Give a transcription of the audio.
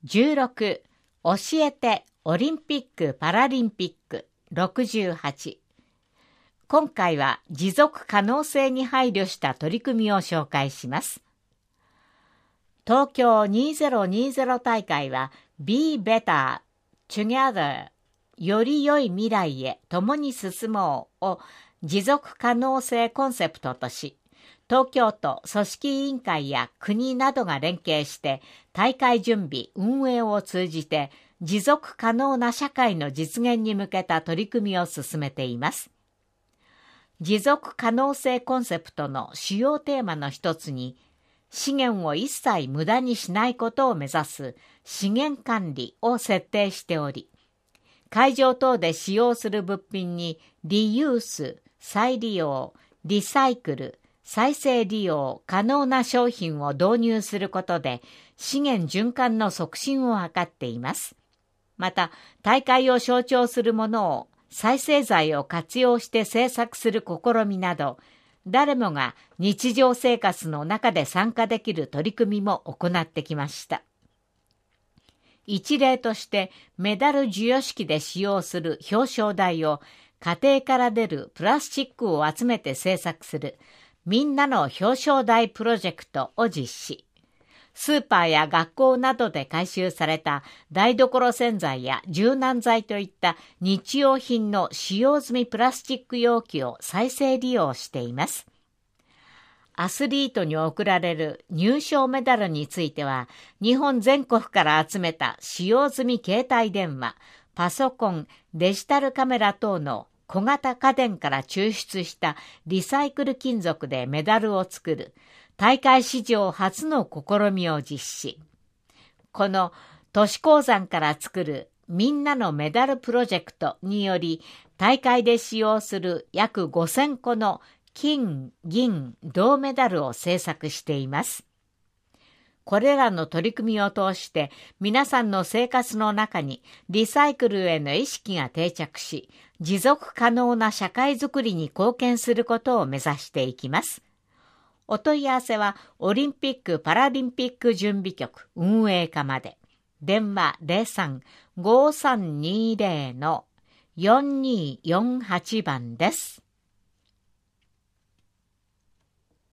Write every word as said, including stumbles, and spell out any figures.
じゅうろく教えてオリンピック・パラリンピックろくじゅうはち。今回は持続可能性に配慮した取り組みを紹介します。東京にせんにじゅう大会は Be Better Together より良い未来へ共に進もうを持続可能性コンセプトとし、東京都組織委員会や国などが連携して大会準備・運営を通じて持続可能な社会の実現に向けた取り組みを進めています。持続可能性コンセプトの主要テーマの一つに、資源を一切無駄にしないことを目指す資源管理を設定しており、会場等で使用する物品にリユース、再利用、リサイクル、再生利用可能な商品を導入することで資源循環の促進を図っています。また、大会を象徴するものを再生材を活用して制作する試みなど、誰もが日常生活の中で参加できる取り組みも行ってきました。一例としてメダル授与式で使用する表彰台を家庭から出るプラスチックを集めて制作するみんなの表彰台プロジェクトを実施。スーパーや学校などで回収された台所洗剤や柔軟剤といった日用品の使用済みプラスチック容器を再生利用しています。アスリートに贈られる入賞メダルについては、日本全国から集めた使用済み携帯電話、パソコン、デジタルカメラ等の小型家電から抽出したリサイクル金属でメダルを作る大会史上初の試みを実施。この都市鉱山から作るみんなのメダルプロジェクトにより、大会で使用する約ごせんこの金、銀、銅メダルを製作しています。これらの取り組みを通して皆さんの生活の中にリサイクルへの意識が定着し、持続可能な社会づくりに貢献することを目指していきます。お問い合わせはオリンピック・パラリンピック準備局運営課まで。電話 ゼロさん ごーさんにーゼロ のよんにーよんはち 番です。